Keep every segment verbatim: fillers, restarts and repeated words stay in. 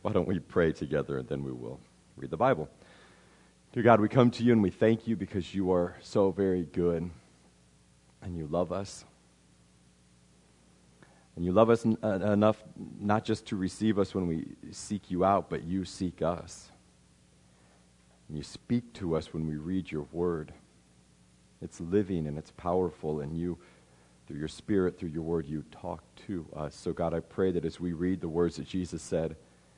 Why don't we pray together, and then we will read the Bible. Dear God, we come to you and we thank you because you are so very good, and you love us. And you love us n- uh, enough not just to receive us when we seek you out, but you seek us. And you speak to us when we read your word. It's living and it's powerful, and you, through your Spirit, through your word, you talk to us. So God, I pray that as we read the words that Jesus said,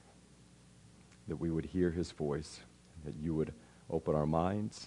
that we would hear his voice, that you would open our minds,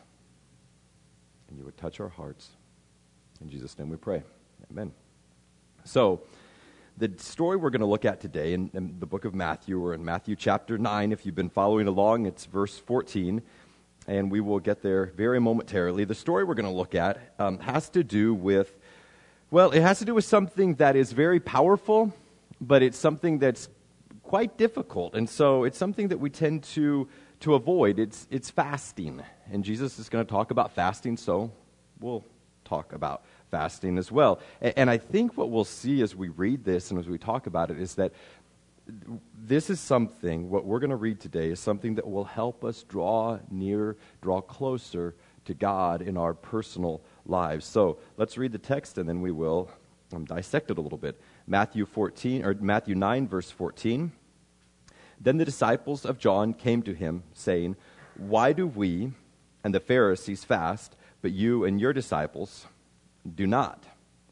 and you would touch our hearts. In Jesus' name we pray. Amen. So, the story we're going to look at today in, in the book of Matthew, or in Matthew chapter nine, if you've been following along, it's verse fourteen, and we will get there very momentarily. The story we're going to look at um, has to do with, well, it has to do with something that is very powerful, but it's something that's quite difficult, and so it's something that we tend to to avoid. It's it's fasting, and Jesus is going to talk about fasting, so we'll talk about fasting as well. And, and I think what we'll see as we read this and as we talk about it is that this is something, what we're going to read today is something that will help us draw near, draw closer to God in our personal lives. So let's read the text, and then we will um, dissect it a little bit. Matthew fourteen, or Matthew nine, verse fourteen. Then the disciples of John came to him, saying, "Why do we and the Pharisees fast, but you and your disciples do not?"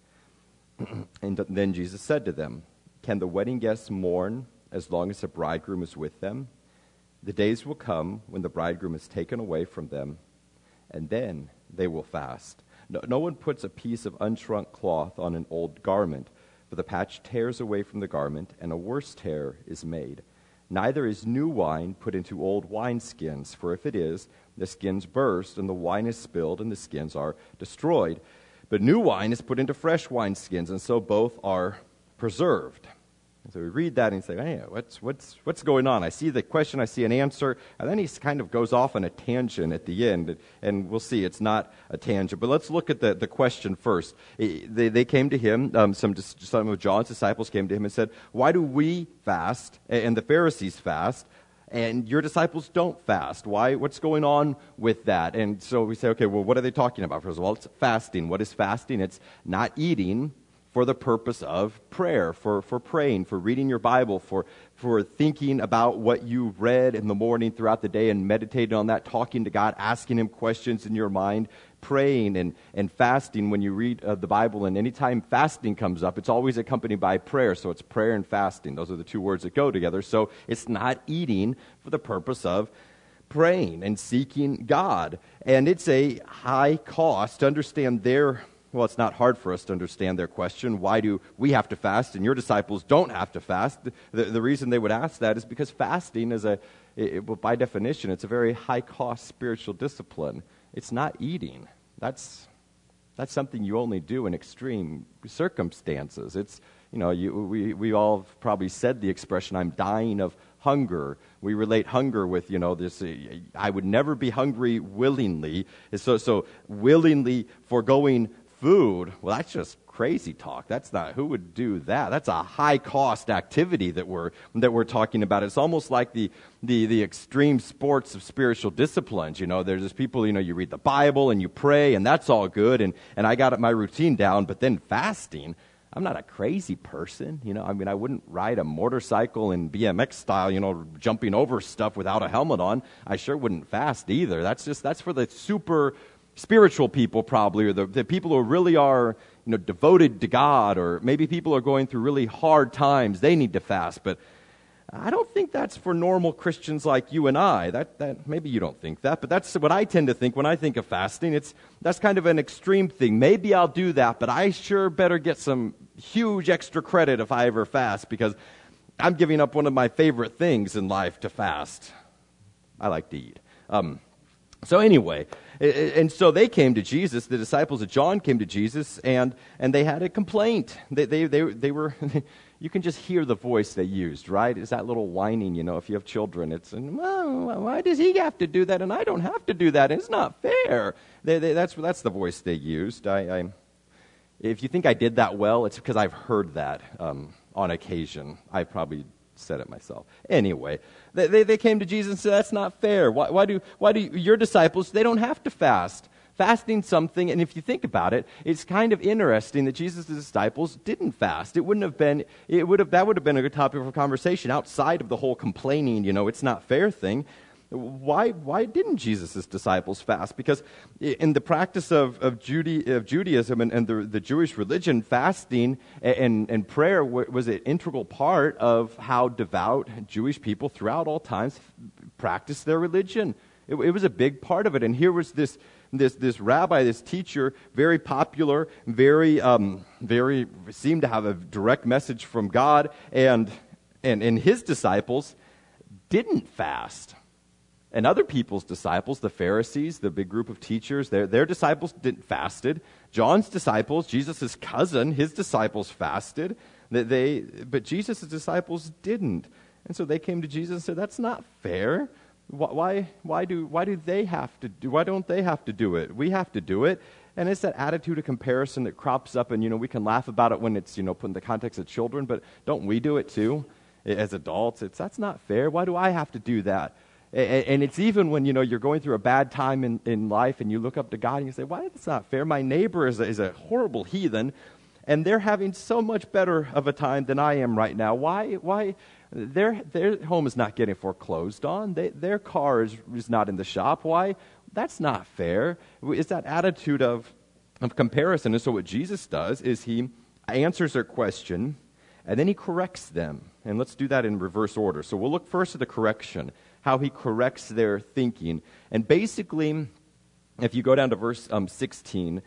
And then Jesus said to them, "Can the wedding guests mourn as long as the bridegroom is with them? The days will come when the bridegroom is taken away from them, and then they will fast. No, no one puts a piece of unshrunk cloth on an old garment, for the patch tears away from the garment, and a worse tear is made. Neither is new wine put into old wineskins, for if it is, the skins burst, and the wine is spilled, and the skins are destroyed. But new wine is put into fresh wineskins, and so both are preserved." And so we read that and say, hey, what's what's what's going on? I see the question, I see an answer, and then he kind of goes off on a tangent at the end, and we'll see it's not a tangent. But let's look at the, the question first. They, they came to him, um, some, some of John's disciples came to him and said, "Why do we fast and the Pharisees fast, and your disciples don't fast? Why? What's going on with that?" And so we say, okay, well, what are they talking about? First of all, it's fasting. What is fasting? It's not eating for the purpose of prayer, for, for praying, for reading your Bible, for, for thinking about what you read in the morning throughout the day and meditating on that, talking to God, asking him questions in your mind, praying and, and fasting. When you read uh, the Bible, and anytime fasting comes up, it's always accompanied by prayer. So it's prayer and fasting. Those are the two words that go together. So it's not eating for the purpose of praying and seeking God. And it's a high cost to understand their Well, it's not hard for us to understand their question. Why do we have to fast and your disciples don't have to fast? The, the reason they would ask that is because fasting is a, it, well, by definition, it's a very high-cost spiritual discipline. It's not eating. That's that's something you only do in extreme circumstances. It's, you know, you, we, we all have probably said the expression, "I'm dying of hunger." We relate hunger with, you know, this, uh, I would never be hungry willingly. So, so willingly foregoing food, well, that's just crazy talk. That's not, who would do that? That's a high cost activity that we're that we're talking about. It's almost like the the the extreme sports of spiritual disciplines. You know, there's just people, you know, you read the Bible and you pray, and that's all good, and and I got my routine down, but then fasting, I'm not a crazy person, you know. I mean, I wouldn't ride a motorcycle in B M X style, you know, jumping over stuff without a helmet on. I sure wouldn't fast either. That's just that's for the super spiritual people, probably, or the, the people who really are, you know, devoted to God, or maybe people are going through really hard times. They need to fast, but I don't think that's for normal Christians like you and I. That that maybe you don't think that, but that's what I tend to think when I think of fasting. It's that's kind of an extreme thing. Maybe I'll do that, but I sure better get some huge extra credit if I ever fast, because I'm giving up one of my favorite things in life to fast. I like to eat. Um, So anyway, and so they came to Jesus. The disciples of John came to Jesus, and and they had a complaint. They they they, they were. You can just hear the voice they used, right? It's that little whining, you know. If you have children, it's, well, why does he have to do that and I don't have to do that? And it's not fair. They, they, that's that's the voice they used. I, I, if you think I did that well, it's because I've heard that um, on occasion. I probably said it myself. Anyway, they, they, they came to Jesus and said, that's not fair. Why, why do why do your disciples, they don't have to fast? Fasting something, and if you think about it, it's kind of interesting that Jesus' disciples didn't fast. It wouldn't have been, it would have, that would have been a good topic for conversation outside of the whole complaining, you know, it's not fair thing. Why why didn't Jesus' disciples fast? Because in the practice of, of, Jude, of Judaism and, and the, the Jewish religion, fasting and, and prayer was an integral part of how devout Jewish people throughout all times practiced their religion. It, it was a big part of it. And here was this this this rabbi, this teacher, very popular, very um, very seemed to have a direct message from God, and and and his disciples didn't fast. And other people's disciples, the Pharisees, the big group of teachers, their, their disciples didn't fasted. John's disciples, Jesus' cousin, his disciples fasted. They, they, but Jesus' disciples didn't. And so they came to Jesus and said, that's not fair. Why, why, do, why do they have to do, why don't they have to do it? We have to do it. And it's that attitude of comparison that crops up, and, you know, we can laugh about it when it's, you know, put in the context of children, but don't we do it too? As adults, it's, that's not fair. Why do I have to do that? And it's even when, you know, you're going through a bad time in, in life and you look up to God and you say, why, that's not fair. My neighbor is a, is a horrible heathen, and they're having so much better of a time than I am right now. Why? Why? Their, their home is not getting foreclosed on. They, their car is, is not in the shop. Why? That's not fair. It's that attitude of, of comparison. And so what Jesus does is he answers their question, and then he corrects them. And let's do that in reverse order. So we'll look first at the correction, how he corrects their thinking. And basically, if you go down to verse um, sixteen,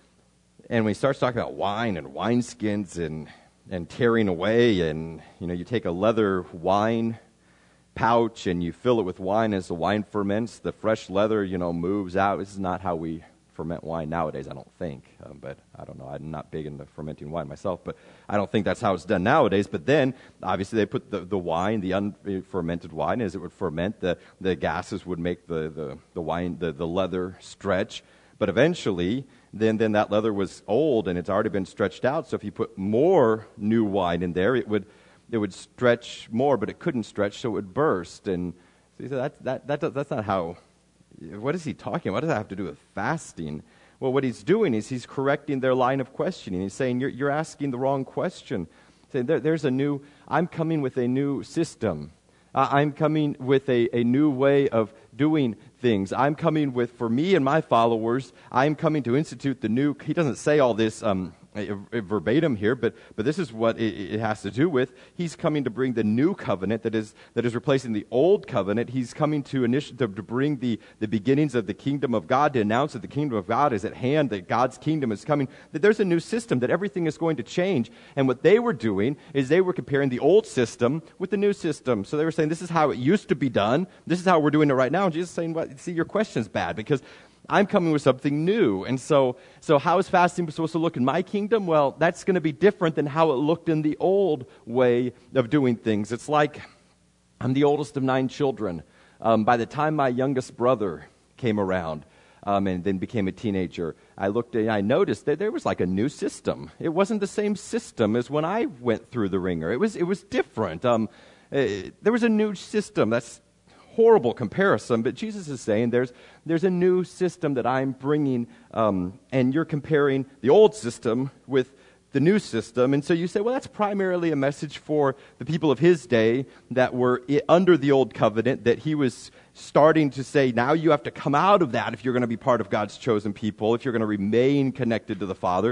and when he starts talking about wine and wineskins and and tearing away, and, you know, you take a leather wine pouch and you fill it with wine. As the wine ferments, the fresh leather, you know, moves out. This is not how we ferment wine nowadays, I don't think. Um, but I don't know. I'm not big into fermenting wine myself, but I don't think that's how it's done nowadays. But then, obviously, they put the, the wine, the unfermented wine, as it would ferment, the, the gases would make the, the, the wine, the, the leather stretch. But eventually, then, then that leather was old and it's already been stretched out. So if you put more new wine in there, it would it would stretch more, but it couldn't stretch, so it would burst. And so he said, that, that, that, that's not how... What is he talking about? What does that have to do with fasting? Well, what he's doing is he's correcting their line of questioning. He's saying, you're, you're asking the wrong question. He's saying, there, there's a new, I'm coming with a new system. Uh, I'm coming with a, a new way of doing things. I'm coming with, for me and my followers, I'm coming to institute the new, he doesn't say all this um, verbatim here, but but this is what it, it has to do with. He's coming to bring the new covenant that is that is replacing the old covenant. He's coming to initi- to, to bring the, the beginnings of the kingdom of God, to announce that the kingdom of God is at hand, that God's kingdom is coming, that there's a new system, that everything is going to change. And what they were doing is they were comparing the old system with the new system. So they were saying, this is how it used to be done. This is how we're doing it right now. And Jesus is saying, well, see, your question's bad, because I'm coming with something new. And so so how is fasting supposed to look in my kingdom? Well, that's going to be different than how it looked in the old way of doing things. It's like, I'm the oldest of nine children. Um, by the time my youngest brother came around um, and then became a teenager, I looked and I noticed that there was like a new system. It wasn't the same system as when I went through the ringer. It was, it was different. Um, uh, there was a new system. That's horrible comparison, but Jesus is saying there's there's a new system that I'm bringing, um, and you're comparing the old system with the new system. And so you say, well, that's primarily a message for the people of his day that were I- under the old covenant, that he was starting to say, now you have to come out of that if you're going to be part of God's chosen people, if you're going to remain connected to the Father.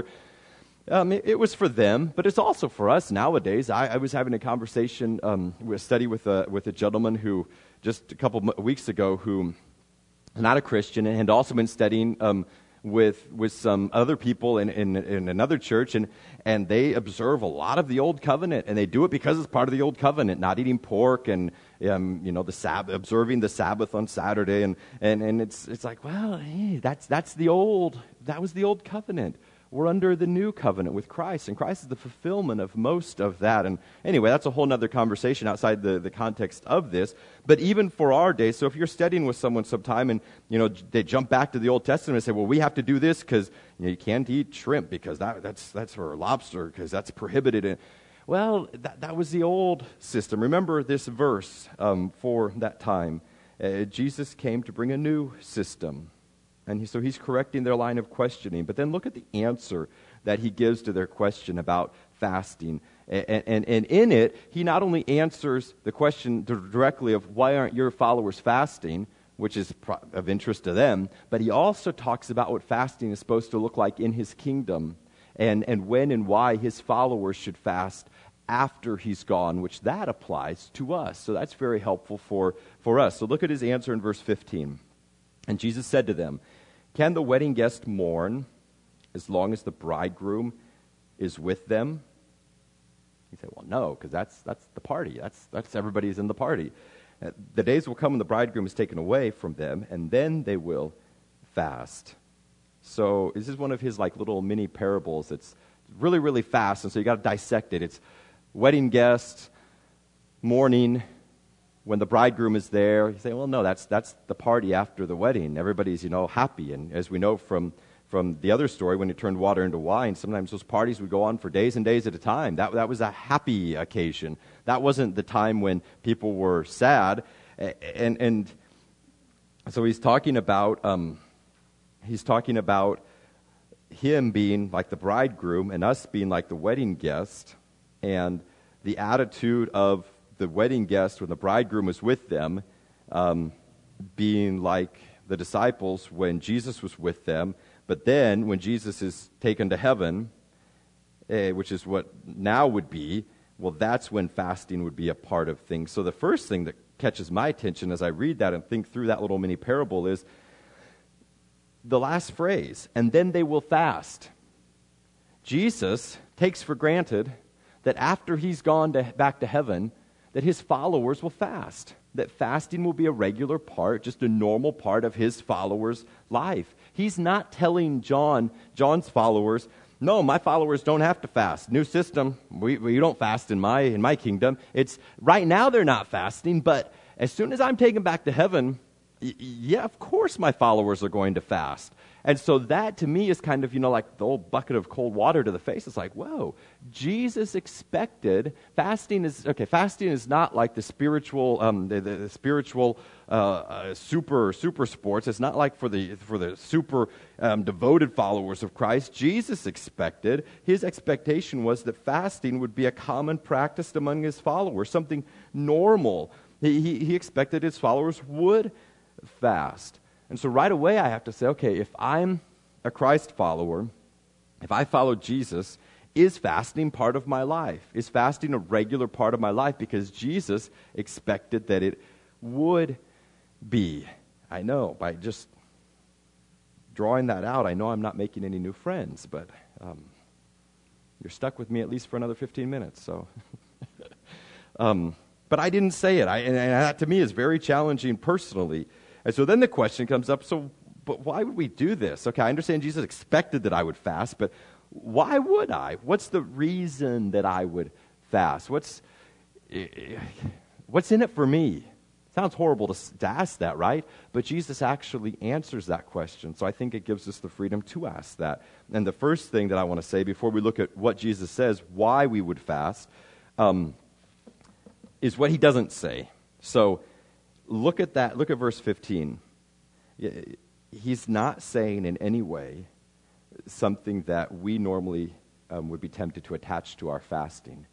Um, it, it was for them, but it's also for us nowadays. I, I was having a conversation, um, a study with a, with a gentleman who, just a couple of weeks ago, who is not a Christian and had also been studying um, with with some other people in, in, in another church, and, and they observe a lot of the Old Covenant, and they do it because it's part of the Old Covenant, not eating pork and um, you know the Sabbath, observing the Sabbath on Saturday, and, and, and it's it's like, well, hey, that's that's the old that was the Old Covenant. We're under the new covenant with Christ, and Christ is the fulfillment of most of that. And anyway, that's a whole other conversation outside the, the context of this. But even for our day, so if you're studying with someone sometime and, you know, they jump back to the Old Testament and say, well, we have to do this because, you know, you can't eat shrimp because that, that's that's for lobster because that's prohibited. And, Well, that, that was the old system. Remember this verse um, for that time. Uh, Jesus came to bring a new system. And he, so he's correcting their line of questioning. But then look at the answer that he gives to their question about fasting. And, and, and in it, he not only answers the question directly of why aren't your followers fasting, which is of interest to them, but he also talks about what fasting is supposed to look like in his kingdom, and, and when and why his followers should fast after he's gone, which that applies to us. So that's very helpful for, for us. So look at his answer in verse fifteen. And Jesus said to them, "Can the wedding guest mourn as long as the bridegroom is with them?" He said, well, no, because that's that's the party. That's that's everybody's in the party. Uh, the days will come when the bridegroom is taken away from them, and then they will fast. So this is one of his like little mini parables. It's really, really fast, and so you got to dissect it. It's wedding guests, mourning, when the bridegroom is there. You say, well, no, that's that's the party after the wedding. Everybody's, you know, happy. And as we know from, from the other story, when he turned water into wine, sometimes those parties would go on for days and days at a time. That, that was a happy occasion. That wasn't the time when people were sad. And, and so he's talking about... Um, He's talking about him being like the bridegroom and us being like the wedding guest, and the attitude of the wedding guest when the bridegroom was with them um, being like the disciples when Jesus was with them. But then when Jesus is taken to heaven, eh, which is what now would be, well, that's when fasting would be a part of things. So the first thing that catches my attention as I read that and think through that little mini parable is the last phrase, and then they will fast. Jesus takes for granted that after he's gone to, back to heaven, that his followers will fast, that fasting will be a regular part, just a normal part of his followers' life. He's not telling John, John's followers, no, my followers don't have to fast. New system, we, we don't fast in my, in my kingdom. It's right now they're not fasting, but as soon as I'm taken back to heaven, yeah, of course my followers are going to fast. And so that to me is kind of, you know, like the old bucket of cold water to the face. It's like, whoa, Jesus expected, fasting is, okay, fasting is not like the spiritual, um, the, the, the spiritual uh, uh, super, super sports. It's not like for the, for the super um, devoted followers of Christ. Jesus expected, his expectation was that fasting would be a common practice among his followers, something normal. He, he, he expected his followers would fast. And so right away I have to say, okay, if I'm a Christ follower, if I follow Jesus, is fasting part of my life? Is fasting a regular part of my life? Because Jesus expected that it would be. I know, by just drawing that out, I know I'm not making any new friends, but um, you're stuck with me at least for another fifteen minutes, so... um, but I didn't say it, I, and, and that to me is very challenging personally. And so then the question comes up, so but why would we do this? Okay, I understand Jesus expected that I would fast, but why would I? What's the reason that I would fast? What's what's in it for me? Sounds horrible to, to ask that, right? But Jesus actually answers that question, so I think it gives us the freedom to ask that. And the first thing that I want to say before we look at what Jesus says, why we would fast, um, is what he doesn't say. So look at that. Look at verse fifteen. He's not saying in any way something that we normally um, would be tempted to attach to our fasting.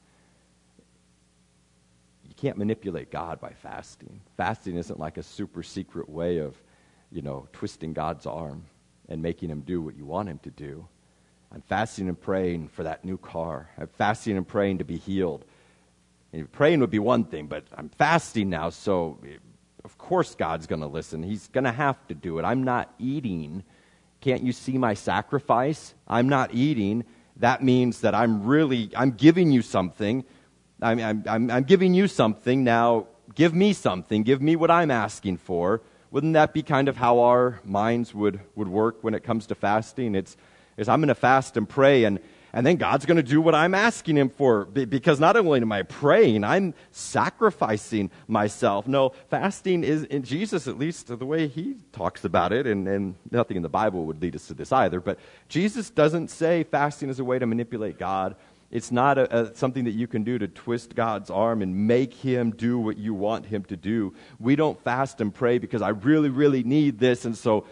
You can't manipulate God by fasting. Fasting isn't like a super secret way of, you know, twisting God's arm and making him do what you want him to do. I'm fasting and praying for that new car. I'm fasting and praying to be healed. And praying would be one thing, but I'm fasting now, so of course God's going to listen. He's going to have to do it. I'm not eating. Can't you see my sacrifice? I'm not eating. That means that I'm really, I'm giving you something. I'm, I'm, I'm, I'm giving you something. Now, give me something. Give me what I'm asking for. Wouldn't that be kind of how our minds would, would work when it comes to fasting? It's, it's I'm going to fast and pray, and And then God's going to do what I'm asking him for, because not only am I praying, I'm sacrificing myself. No, fasting is, in Jesus, at least the way he talks about it, and, and nothing in the Bible would lead us to this either, but Jesus doesn't say fasting is a way to manipulate God It's not a, a, something that you can do to twist God's arm and make him do what you want him to do. We don't fast and pray because I really, really need this, and so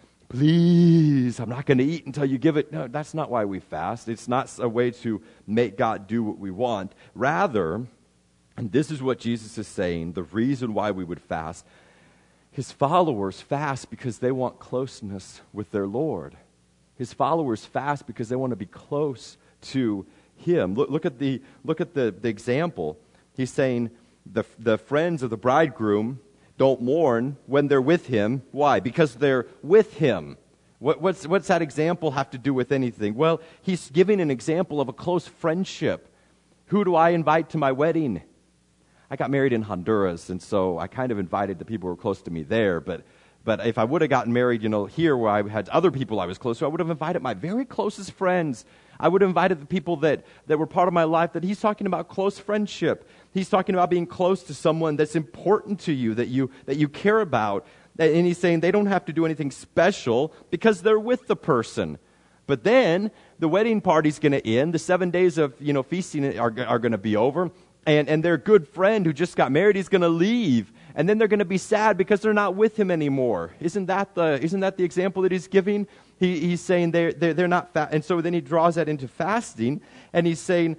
please, I'm not going to eat until you give it. No, that's not why we fast. It's not a way to make God do what we want. Rather, and this is what Jesus is saying, the reason why we would fast, his followers fast because they want closeness with their Lord. His followers fast because they want to be close to him. Look, look at the look at the, the example. He's saying the the friends of the bridegroom don't mourn when they're with him. Why? Because they're with him. What, what's, what's that example have to do with anything? Well, he's giving an example of a close friendship. Who do I invite to my wedding? I got married in Honduras, and so I kind of invited the people who were close to me there. But but if I would have gotten married, you know, here where I had other people I was close to, I would have invited my very closest friends. I would have invited the people that, that were part of my life. That he's talking about close friendship. He's talking about being close to someone that's important to you, that you that you care about. And he's saying they don't have to do anything special because they're with the person. But then the wedding party's going to end. The seven days of you know feasting are are going to be over. And and their good friend who just got married is going to leave. And then they're going to be sad because they're not with him anymore. Isn't that the isn't that the example that he's giving? He, he's saying they're, they're, they're not fast. And so then he draws that into fasting. And he's saying,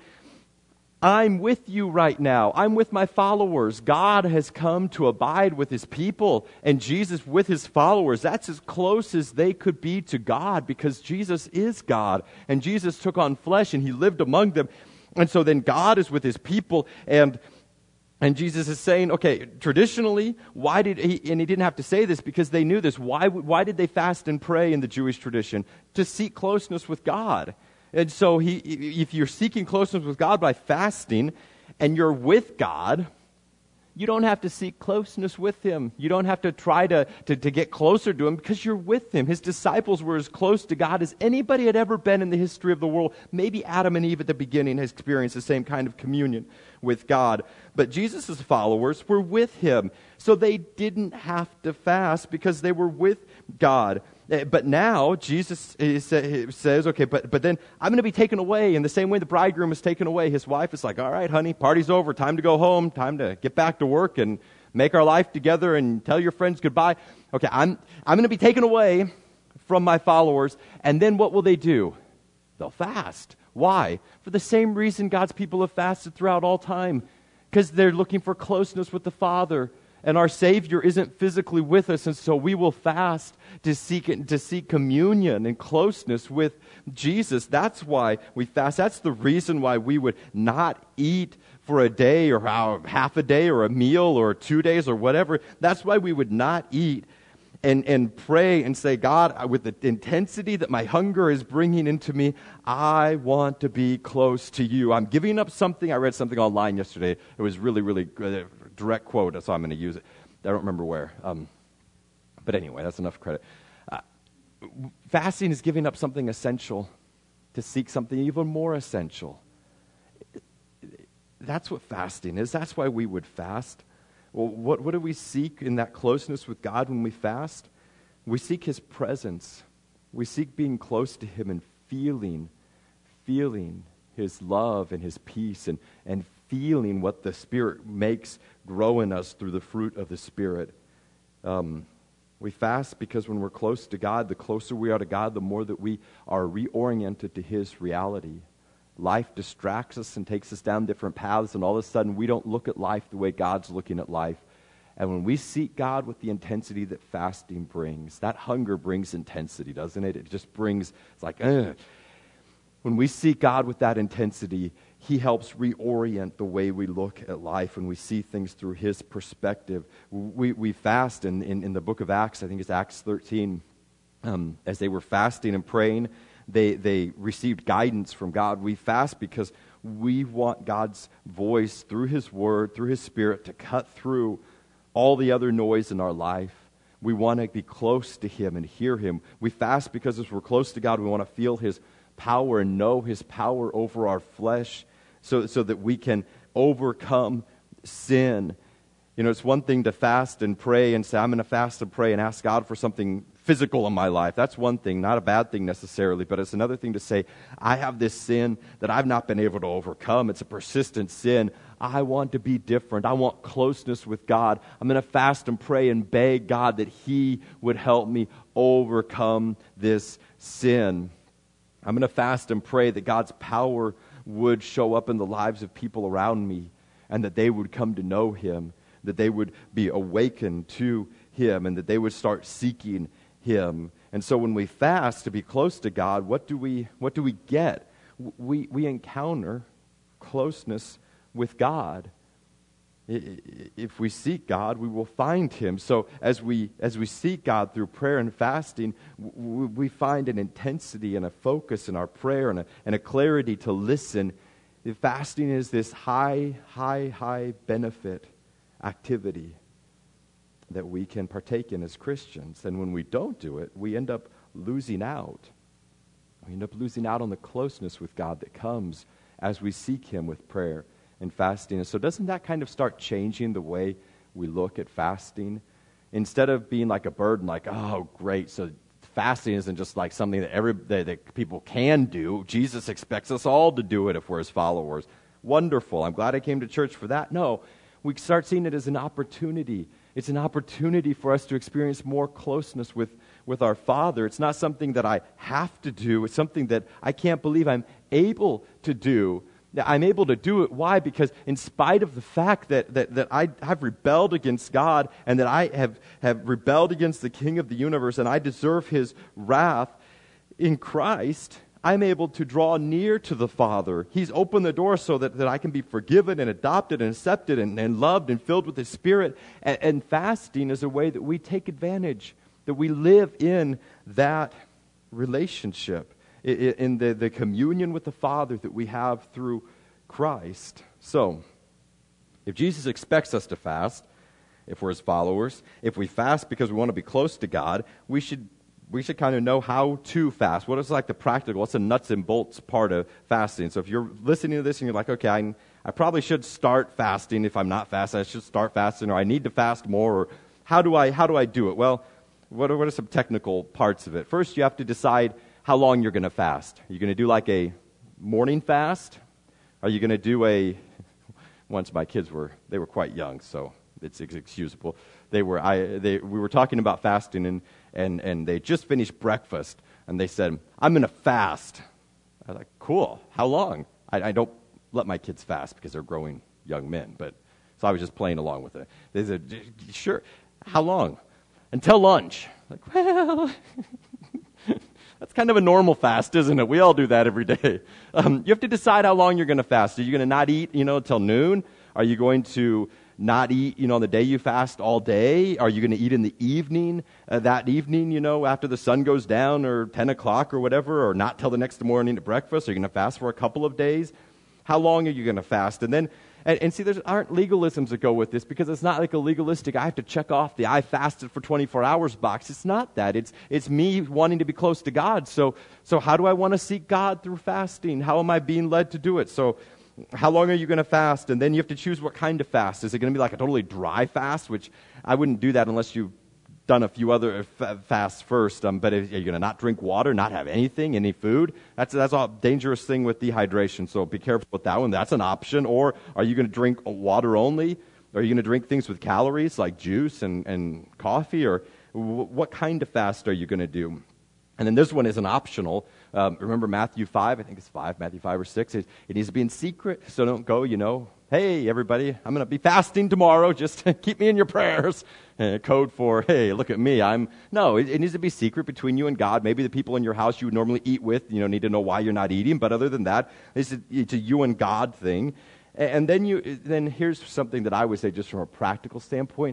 I'm with you right now. I'm with my followers. God has come to abide with his people. And Jesus with his followers. That's as close as they could be to God because Jesus is God. And Jesus took on flesh and he lived among them. And so then God is with his people. And And Jesus is saying, okay, traditionally, why did he, and he didn't have to say this because they knew this, why why did they fast and pray in the Jewish tradition? To seek closeness with God. And so he, if you're seeking closeness with God by fasting, and you're with God, you don't have to seek closeness with him. You don't have to try to, to, to get closer to him because you're with him. His disciples were as close to God as anybody had ever been in the history of the world. Maybe Adam and Eve at the beginning has experienced the same kind of communion with God. But Jesus' followers were with him. So they didn't have to fast because they were with God. But now Jesus says, okay, but, but then I'm going to be taken away in the same way the bridegroom is taken away. His wife is like, all right, honey, party's over. Time to go home. Time to get back to work and make our life together and tell your friends goodbye. Okay, I'm, I'm going to be taken away from my followers. And then what will they do? They'll fast. Why? For the same reason God's people have fasted throughout all time. Because they're looking for closeness with the Father. And our Savior isn't physically with us, and so we will fast to seek to seek communion and closeness with Jesus. That's why we fast. That's the reason why we would not eat for a day or half a day or a meal or two days or whatever. That's why we would not eat and, and pray and say, God, with the intensity that my hunger is bringing into me, I want to be close to you. I'm giving up something. I read something online yesterday. It was really, really good. Direct quote, so I'm going to use it. I don't remember where. Um, but anyway, that's enough credit. Uh, fasting is giving up something essential to seek something even more essential. That's what fasting is. That's why we would fast. Well, what, what do we seek in that closeness with God when we fast? We seek his presence. We seek being close to him and feeling, feeling his love and his peace and, and feeling what the Spirit makes grow in us through the fruit of the Spirit. Um, we fast because when we're close to God, the closer we are to God, the more that we are reoriented to his reality. Life distracts us and takes us down different paths, and all of a sudden we don't look at life the way God's looking at life. And when we seek God with the intensity that fasting brings, that hunger brings intensity, doesn't it? It just brings, it's like, ugh. When we seek God with that intensity, he helps reorient the way we look at life and we see things through his perspective. We we fast in, in, in the book of Acts, I think it's Acts thirteen, um, as they were fasting and praying, they, they received guidance from God. We fast because we want God's voice through his word, through his Spirit, to cut through all the other noise in our life. We want to be close to him and hear him. We fast because as we're close to God, we want to feel his power and know his power over our flesh so, so that we can overcome sin. You know, it's one thing to fast and pray and say, I'm going to fast and pray and ask God for something physical in my life. That's one thing, not a bad thing necessarily, but it's another thing to say, I have this sin that I've not been able to overcome. It's a persistent sin. I want to be different. I want closeness with God. I'm going to fast and pray and beg God that He would help me overcome this sin. I'm going to fast and pray that God's power would show up in the lives of people around me and that they would come to know Him, that they would be awakened to Him, and that they would start seeking Him. And so when we fast to be close to God, what do we what do we get? We we encounter closeness with God. If we seek God, we will find Him. So as we as we seek God through prayer and fasting, we find an intensity and a focus in our prayer and a, and a clarity to listen. Fasting is this high, high, high benefit activity that we can partake in as Christians. And when we don't do it, we end up losing out. We end up losing out on the closeness with God that comes as we seek Him with prayer and fasting. And so doesn't that kind of start changing the way we look at fasting? Instead of being like a burden, like, oh, great, so fasting isn't just like something that every that, that people can do. Jesus expects us all to do it if we're His followers. Wonderful. I'm glad I came to church for that. No, we start seeing it as an opportunity. It's an opportunity for us to experience more closeness with, with our Father. It's not something that I have to do. It's something that I can't believe I'm able to do. I'm able to do it. Why? Because in spite of the fact that, that, that I have rebelled against God and that I have, have rebelled against the King of the universe and I deserve His wrath, in Christ, I'm able to draw near to the Father. He's opened the door so that, that I can be forgiven and adopted and accepted and, and loved and filled with His Spirit. And, and fasting is a way that we take advantage, that we live in that relationship, in, in the, the communion with the Father that we have through Christ. So, if Jesus expects us to fast, if we're His followers, if we fast because we want to be close to God, we should We should kind of know how to fast. What is like the practical, what's the nuts and bolts part of fasting? So if you're listening to this and you're like, okay, I, I probably should start fasting. If I'm not fasting, I should start fasting, or I need to fast more, or how do I how do I do it? Well, what are, what are some technical parts of it? First, you have to decide how long you're going to fast. Are you going to do like a morning fast? Are you going to do a, once my kids were, they were quite young, so it's excusable. They were, I, they, we were talking about fasting, and, and, and they just finished breakfast, and they said, I'm going to fast. I was like, cool. How long? I, I don't let my kids fast because they're growing young men, but so I was just playing along with it. They said, sure. How long? Until lunch. Like, well, that's kind of a normal fast, isn't it? We all do that every day. Um, you have to decide how long you're going to fast. Are you going to not eat, you know, until noon? Are you going to not eat, you know, on the day you fast all day? Are you going to eat in the evening, uh, that evening, you know, after the sun goes down, or ten o'clock or whatever, or not till the next morning at breakfast? Are you going to fast for a couple of days? How long are you going to fast? And then, and, and see, there aren't legalisms that go with this, because it's not like a legalistic, I have to check off the I fasted for twenty-four hours box. It's not that. It's it's me wanting to be close to God. So, so how do I want to seek God through fasting? How am I being led to do it? So, how long are you going to fast? And then you have to choose what kind of fast. Is it going to be like a totally dry fast? Which I wouldn't do that unless you've done a few other f- fasts first. Um, but if, are you going to not drink water, not have anything, any food? That's that's a dangerous thing with dehydration. So be careful with that one. That's an option. Or are you going to drink water only? Are you going to drink things with calories like juice and, and coffee? Or w- what kind of fast are you going to do? And then this one is an optional. Um, remember Matthew five? I think it's five, Matthew five or six. It, it needs to be in secret, so don't go, you know, hey, everybody, I'm going to be fasting tomorrow. Just keep me in your prayers. Uh, code for, hey, look at me. I'm No, it, it needs to be secret between you and God. Maybe the people in your house you would normally eat with, you know, need to know why you're not eating. But other than that, it's a, it's a you and God thing. And, and then you, then here's something that I would say just from a practical standpoint.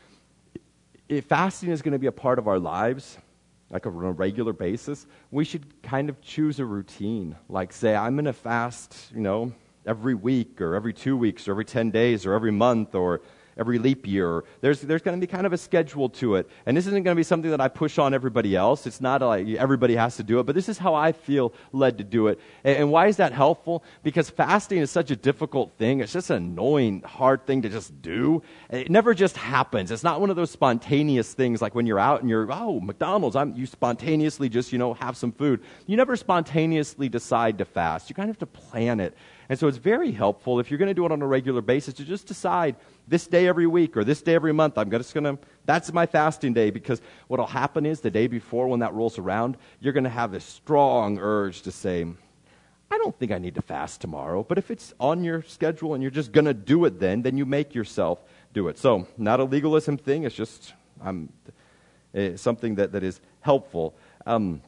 If fasting is going to be a part of our lives, like on a regular basis, we should kind of choose a routine. Like say, I'm going to fast, you know, every week or every two weeks or every ten days or every month, or every leap year. There's there's going to be kind of a schedule to it. And this isn't going to be something that I push on everybody else. It's not like everybody has to do it, but this is how I feel led to do it. And, and why is that helpful? Because fasting is such a difficult thing. It's just an annoying, hard thing to just do. It never just happens. It's not one of those spontaneous things like when you're out and you're, oh, McDonald's, I'm, you spontaneously just, you know, have some food. You never spontaneously decide to fast. You kind of have to plan it. And so it's very helpful if you're going to do it on a regular basis to just decide this day every week or this day every month, I'm just going to, that's my fasting day, because what will happen is the day before when that rolls around, you're going to have this strong urge to say, I don't think I need to fast tomorrow. But if it's on your schedule and you're just going to do it then, then you make yourself do it. So not a legalism thing. It's just um, it's something that, that is helpful. Um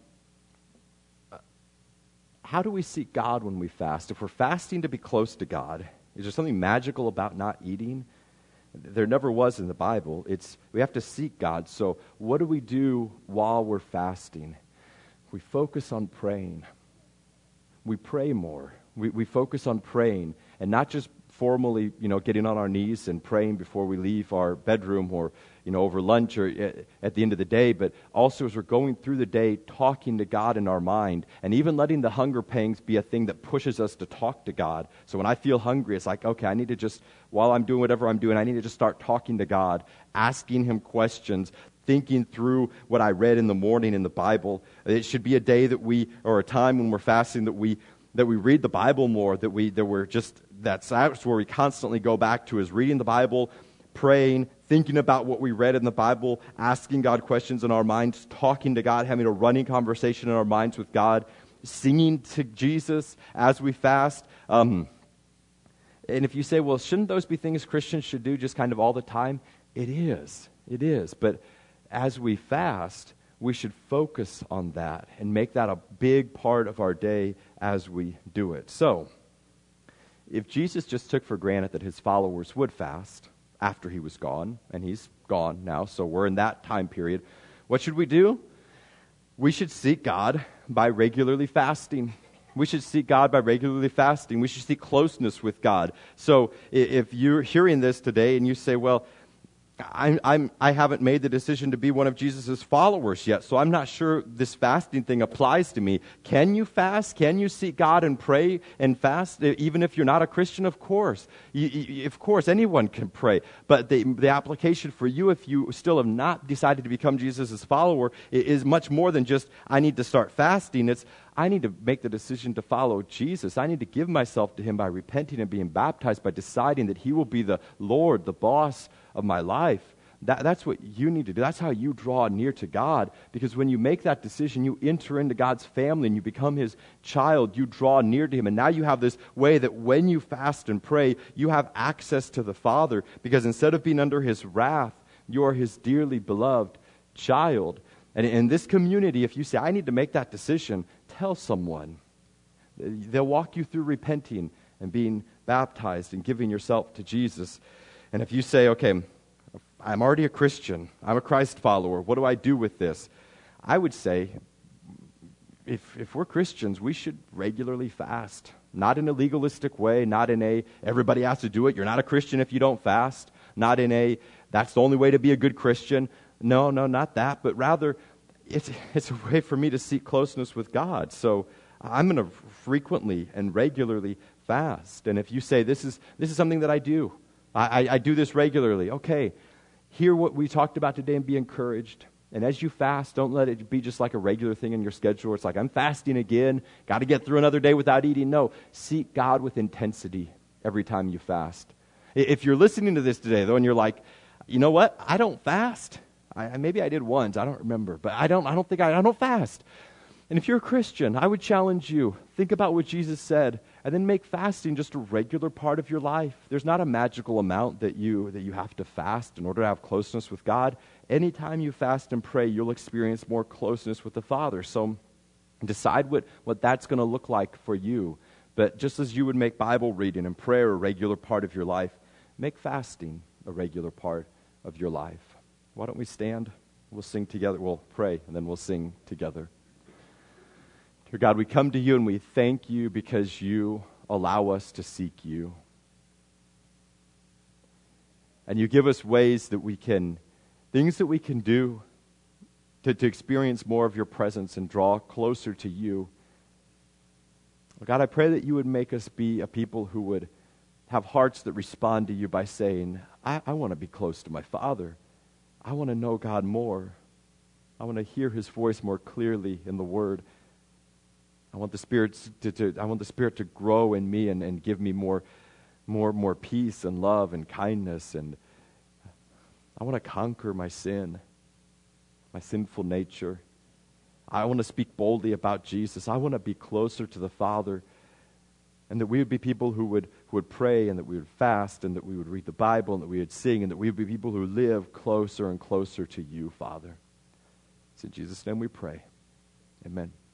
How do we seek God when we fast? If we're fasting to be close to God, is there something magical about not eating? There never was in the Bible. It's we have to seek God. So what do we do while we're fasting? We focus on praying. We pray more. We, we focus on praying, and not just formally, you know, getting on our knees and praying before we leave our bedroom or, you know, over lunch or at the end of the day, but also as we're going through the day, talking to God in our mind, and even letting the hunger pangs be a thing that pushes us to talk to God. So when I feel hungry, it's like, okay, I need to just, while I'm doing whatever I'm doing, I need to just start talking to God, asking Him questions, thinking through what I read in the morning in the Bible. It should be a day that we, or a time when we're fasting, that we that we read the Bible more, that we that we're just, that's, that's where we constantly go back to, is reading the Bible, praying, thinking about what we read in the Bible, asking God questions in our minds, talking to God, having a running conversation in our minds with God, singing to Jesus as we fast. Um, and if you say, well, shouldn't those be things Christians should do just kind of all the time? It is. It is. But as we fast, we should focus on that and make that a big part of our day as we do it. So, if Jesus just took for granted that his followers would fast after he was gone, and he's gone now, so we're in that time period, what should we do? We should seek God by regularly fasting. We should seek God by regularly fasting. We should seek closeness with God. So if you're hearing this today and you say, well, I'm, I'm, I haven't made the decision to be one of Jesus' followers yet, so I'm not sure this fasting thing applies to me. Can you fast? Can you seek God and pray and fast, even if you're not a Christian? Of course. You, you, of course, anyone can pray. But the, the application for you, if you still have not decided to become Jesus' follower, is much more than just, I need to start fasting. It's, I need to make the decision to follow Jesus. I need to give myself to Him by repenting and being baptized, by deciding that He will be the Lord, the boss of my life. That, that's what you need to do. That's how you draw near to God. Because when you make that decision, you enter into God's family and you become His child. You draw near to Him. And now you have this way that when you fast and pray, you have access to the Father. Because instead of being under His wrath, you are His dearly beloved child. And in this community, if you say, I need to make that decision, tell someone. They'll walk you through repenting and being baptized and giving yourself to Jesus. And if you say, okay, I'm already a Christian, I'm a Christ follower, what do I do with this? I would say, if if we're Christians, we should regularly fast. Not in a legalistic way, not in a, everybody has to do it, you're not a Christian if you don't fast. Not in a, that's the only way to be a good Christian. No, no, not that, but rather, it's it's a way for me to seek closeness with God. So I'm going to frequently and regularly fast. And if you say, this is this is something that I do, I, I, I do this regularly, okay, hear what we talked about today and be encouraged. And as you fast, don't let it be just like a regular thing in your schedule. It's like, I'm fasting again, got to get through another day without eating. No, seek God with intensity every time you fast. If you're listening to this today, though, and you're like, you know what, I don't fast. I, maybe I did once, I don't remember, but I don't I don't think I, I don't fast. And if you're a Christian, I would challenge you, think about what Jesus said, and then make fasting just a regular part of your life. There's not a magical amount that you that you have to fast in order to have closeness with God. Anytime you fast and pray, you'll experience more closeness with the Father. So decide what, what that's going to look like for you. But just as you would make Bible reading and prayer a regular part of your life, make fasting a regular part of your life. Why don't we stand? We'll sing together. We'll pray, and then we'll sing together. Dear God, we come to you and we thank you because you allow us to seek you. And you give us ways that we can, things that we can do to, to experience more of your presence and draw closer to you. God, I pray that you would make us be a people who would have hearts that respond to you by saying, I, I want to be close to my Father. I want to know God more. I want to hear his voice more clearly in the Word. I want the Spirit to, to I want the Spirit to grow in me and, and give me more, more, more peace and love and kindness. And I want to conquer my sin, my sinful nature. I want to speak boldly about Jesus. I want to be closer to the Father. And that we would be people who would, who would pray, and that we would fast, and that we would read the Bible, and that we would sing, and that we would be people who live closer and closer to you, Father. It's in Jesus' name we pray. Amen.